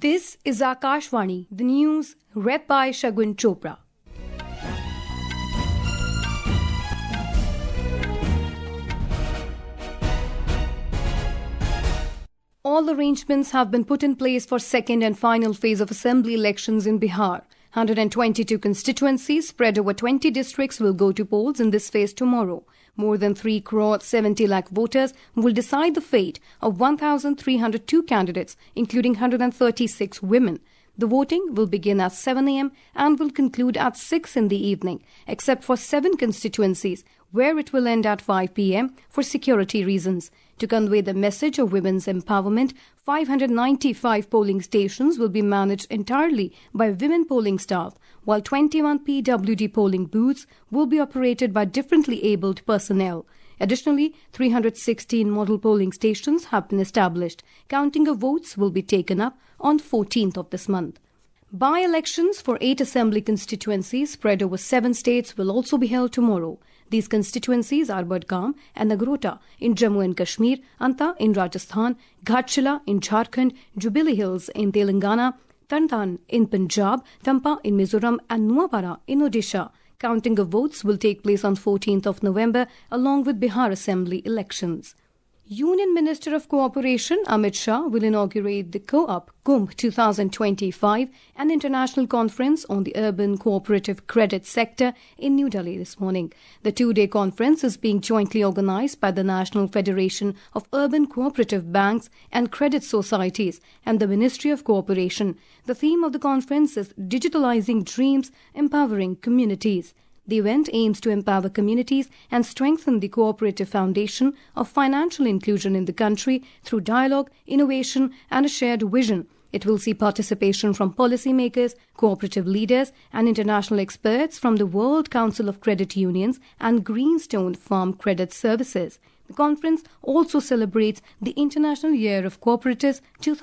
This is Akashvani, the news read by Shagun Chopra. All arrangements have been put in place for second and final phase of assembly elections in Bihar. 122 constituencies spread over 20 districts will go to polls in this phase tomorrow. More than 3 crore 70 lakh voters will decide the fate of 1,302 candidates, including 136 women. The voting will begin at 7 a.m. and will conclude at 6 in the evening, except for 7 constituencies, where it will end at 5 p.m. for security reasons. To convey the message of women's empowerment, 595 polling stations will be managed entirely by women polling staff, while 21 PWD polling booths will be operated by differently abled personnel. Additionally, 316 model polling stations have been established. Counting of votes will be taken up on 14th of this month. By-elections for 8 assembly constituencies spread over 7 states will also be held tomorrow. These constituencies are Budgam and Nagrota in Jammu and Kashmir, Anta in Rajasthan, Ghatshila in Jharkhand, Jubilee Hills in Telangana, Tarntan in Punjab, Tampa in Mizoram and Nuapara in Odisha. Counting of votes will take place on 14th of November along with Bihar Assembly elections. Union Minister of Cooperation Amit Shah will inaugurate the Co-op Kumbh 2025, an international conference on the urban cooperative credit sector in New Delhi this morning. The 2-day conference is being jointly organized by the National Federation of Urban Cooperative Banks and Credit Societies and the Ministry of Cooperation. The theme of the conference is Digitalizing Dreams, Empowering Communities. The event aims to empower communities and strengthen the cooperative foundation of financial inclusion in the country through dialogue, innovation, and a shared vision. It will see participation from policymakers, cooperative leaders, and international experts from the World Council of Credit Unions and Greenstone Farm Credit Services. The conference also celebrates the International Year of Cooperatives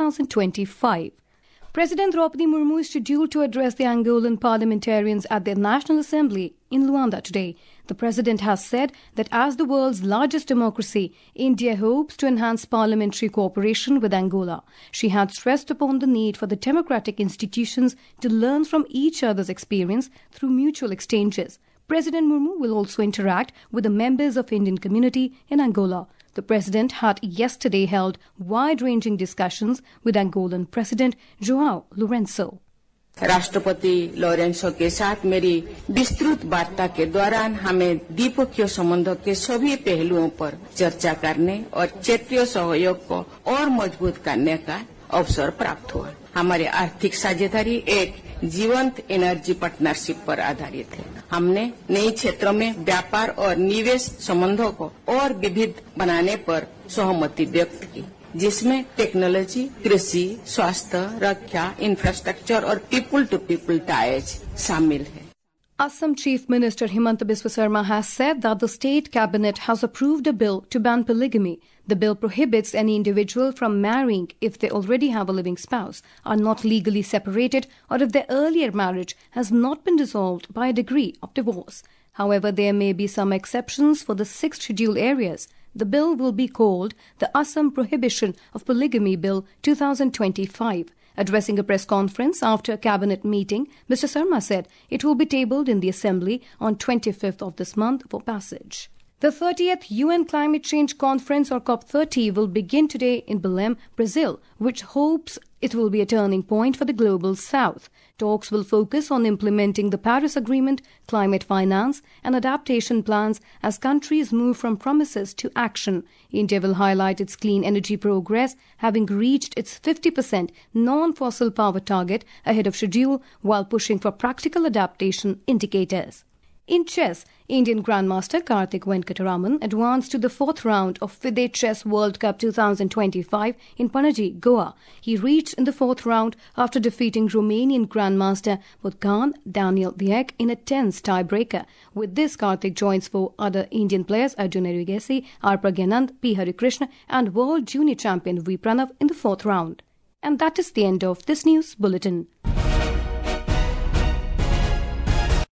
2025. President Draupadi Murmu is scheduled to address the Angolan parliamentarians at their National Assembly in Luanda today. The president has said that as the world's largest democracy, India hopes to enhance parliamentary cooperation with Angola. She had stressed upon the need for the democratic institutions to learn from each other's experience through mutual exchanges. President Murmu will also interact with the members of Indian community in Angola. The president had yesterday held wide-ranging discussions with Angolan President João Lourenço. राष्ट्रपति Lourenço के साथ मेरी विस्तृत वार्ता के दौरान हमें द्विपक्षीय संबंधों के सभी पहलुओं पर चर्चा करने और क्षेत्रीय सहयोग को और मजबूत करने का अवसर प्राप्त हुआ। हमारी आर्थिक साझेदारी एक जीवंत एनर्जी पार्टनरशिप पर आधारित है। हमने नई क्षेत्रों में व्यापार और निवेश संबंधों को और विविध बनाने पर सहमति व्यक्त की, जिसमें टेक्नोलॉजी, कृषि, स्वास्थ्य, रक्षा, इंफ्रास्ट्रक्चर और पीपल टू पीपल टाइज शामिल है। Assam Chief Minister Himanta Biswa Sarma has said that the state cabinet has approved a bill to ban polygamy. The bill prohibits any individual from marrying if they already have a living spouse, are not legally separated, or if their earlier marriage has not been dissolved by a decree of divorce. However, there may be some exceptions for the 6 scheduled areas. The bill will be called the Assam Prohibition of Polygamy Bill 2025. Addressing a press conference after a cabinet meeting, Mr. Sarma said it will be tabled in the Assembly on 25th of this month for passage. The 30th UN Climate Change Conference, or COP30, will begin today in Belém, Brazil, which hopes it will be a turning point for the global south. Talks will focus on implementing the Paris Agreement, climate finance, and adaptation plans as countries move from promises to action. India will highlight its clean energy progress, having reached its 50% non-fossil power target ahead of schedule while pushing for practical adaptation indicators. In chess, Indian Grandmaster Karthik Venkataraman advanced to the 4th round of FIDE Chess World Cup 2025 in Panaji, Goa. He reached in the 4th round after defeating Romanian Grandmaster Bogdan Daniel Diek in a tense tiebreaker. With this, Karthik joins 4 other Indian players Arjun Erugesi, R. Pragyanand, P. Harikrishna and World Junior Champion V. Pranav in the 4th round. And that is the end of this news bulletin.